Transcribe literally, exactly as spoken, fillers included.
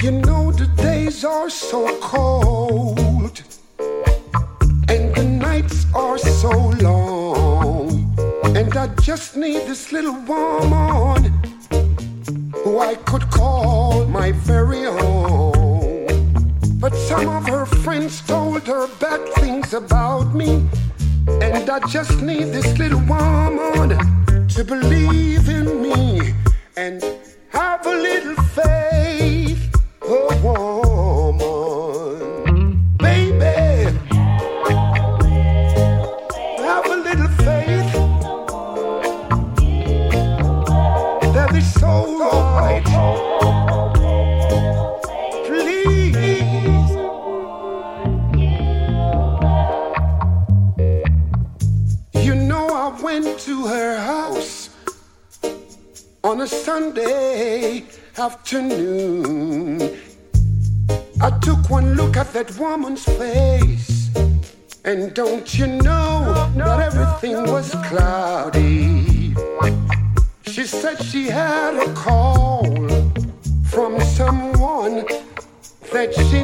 You know the days are so cold and the nights are so long, and I just need this little woman who I could call my very own. But some of her friends told her bad things about me, and I just need this little woman to believe in me and have a little faith. A woman, baby, have a little faith. That is so right. Please. You know I went to her house on a Sunday afternoon. I took one look at that woman's face, and don't you know that everything was cloudy. She said she had a call from someone that she